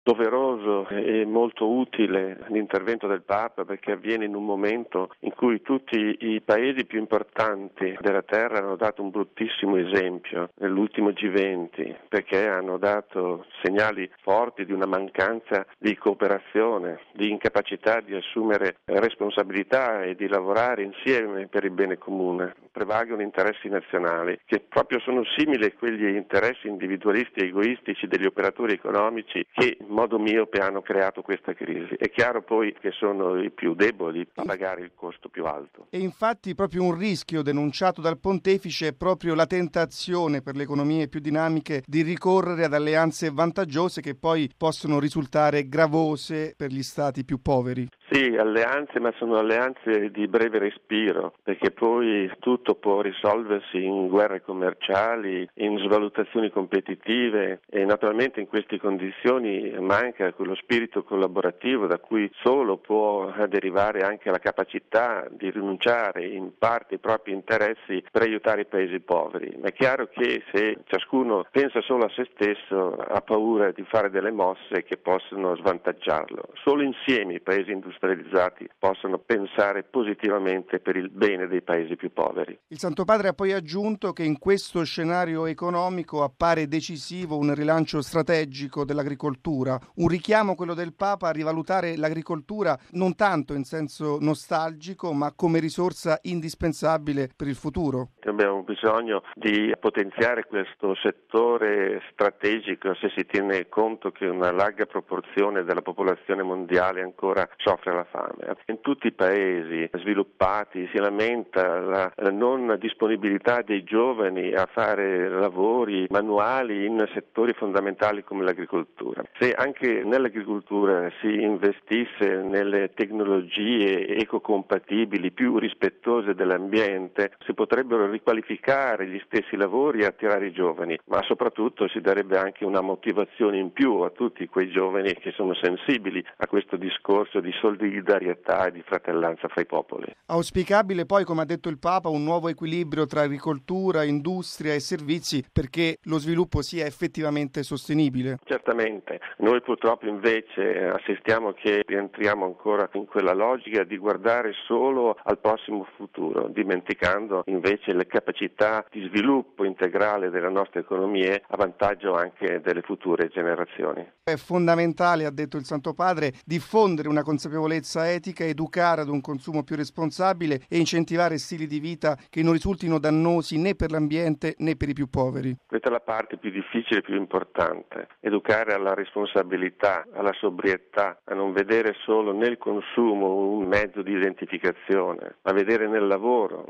doveroso e molto utile l'intervento del Papa, perché avviene in un momento in cui tutti i paesi più importanti della terra hanno dato un bruttissimo esempio nell'ultimo G20, perché hanno dato segnali forti di una mancanza di cooperazione, di incapacità di assumere responsabilità e di lavorare insieme per il bene comune. Prevalgono interessi nazionali che proprio sono simili a quegli interessi individualisti e egoistici degli operatori economici che in modo miope hanno creato questa crisi. È chiaro poi che sono i più deboli a pagare il costo più alto. E infatti proprio un rischio denunciato dal pontefice è proprio la tentazione per le economie più dinamiche di ricorrere ad alleanze vantaggiose che poi possono risultare gravose per gli stati più poveri. Sì, alleanze, ma sono alleanze di breve respiro, perché poi tutto può risolversi in guerre commerciali, in svalutazioni competitive e naturalmente in queste condizioni manca quello spirito collaborativo da cui solo può derivare anche la capacità di rinunciare in parte ai propri interessi per aiutare i paesi poveri. Ma è chiaro che se ciascuno pensa solo a se stesso ha paura di fare delle mosse che possono svantaggiarlo. Solo insieme i paesi industrializzati possono pensare positivamente per il bene dei paesi più poveri. Il Santo Padre ha poi aggiunto che in questo scenario economico appare decisivo un rilancio strategico dell'agricoltura, un richiamo, quello del Papa, a rivalutare l'agricoltura non tanto in senso nostalgico ma come risorsa indispensabile per il futuro. Abbiamo bisogno di potenziare questo settore strategico se si tiene conto che una larga proporzione della popolazione mondiale ancora soffre la fame. In tutti i paesi sviluppati si lamenta la non disponibilità dei giovani a fare lavori manuali in settori fondamentali come l'agricoltura. Se anche nell'agricoltura si investisse nelle tecnologie ecocompatibili più rispettose dell'ambiente, si potrebbero riqualificare gli stessi lavori e attirare i giovani, ma soprattutto si darebbe anche una motivazione in più a tutti quei giovani che sono sensibili a questo discorso di solidarietà e di fratellanza fra i popoli. Auspicabile poi, come ha detto il Papa, un nuovo equilibrio tra agricoltura, industria e servizi perché lo sviluppo sia effettivamente sostenibile. Certamente, noi purtroppo invece assistiamo che rientriamo ancora in quella logica di guardare solo al prossimo futuro, dimenticando invece le capacità di sviluppo integrale delle nostre economie a vantaggio anche delle future generazioni. È fondamentale, ha detto il Santo Padre, diffondere una consapevolezza etica, educare ad un consumo più responsabile e incentivare stili di vita che non risultino dannosi né per l'ambiente né per i più poveri. Questa è la parte più difficile e più importante, educare alla responsabilità, alla sobrietà, a non vedere solo nel consumo un mezzo di identificazione, ma vedere nel lavoro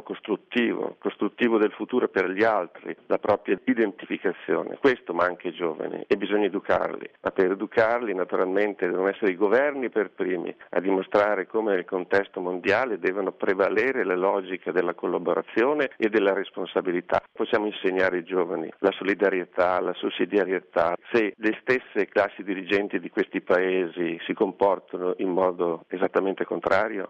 costruttivo del futuro per gli altri, la propria identificazione. Questo manca ai giovani e bisogna educarli, ma per educarli naturalmente devono essere i governi per primi a dimostrare come nel contesto mondiale devono prevalere le logiche della collaborazione e della responsabilità. Possiamo insegnare ai giovani la solidarietà, la sussidiarietà. Se le stesse classi dirigenti di questi paesi si comportano in modo esattamente contrario,